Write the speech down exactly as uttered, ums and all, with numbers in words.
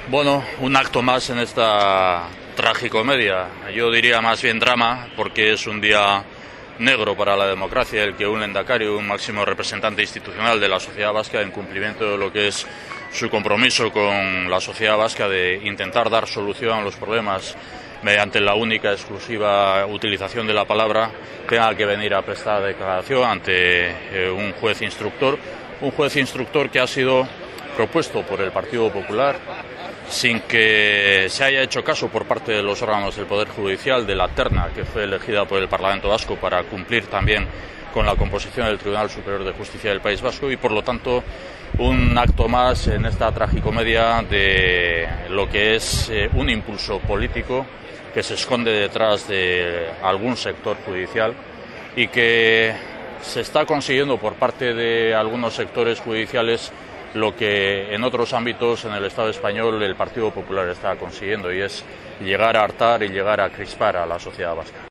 Bueno, un acto más en esta tragicomedia. Yo diría más bien drama, porque es un día negro para la democracia el que un lehendakari, un máximo representante institucional de la sociedad vasca, en cumplimiento de lo que es su compromiso con la sociedad vasca de intentar dar solución a los problemas mediante la única exclusiva utilización de la palabra, tenga que venir a prestar declaración ante eh, un juez instructor, un juez instructor que ha sido propuesto por el Partido Popular sin que se haya hecho caso por parte de los órganos del Poder Judicial de la terna que fue elegida por el Parlamento Vasco para cumplir también con la composición del Tribunal Superior de Justicia del País Vasco, y por lo tanto un acto más en esta tragicomedia de lo que es eh, un impulso político que se esconde detrás de algún sector judicial y que se está consiguiendo por parte de algunos sectores judiciales lo que en otros ámbitos en el Estado español el Partido Popular está consiguiendo, y es llegar a hartar y llegar a crispar a la sociedad vasca.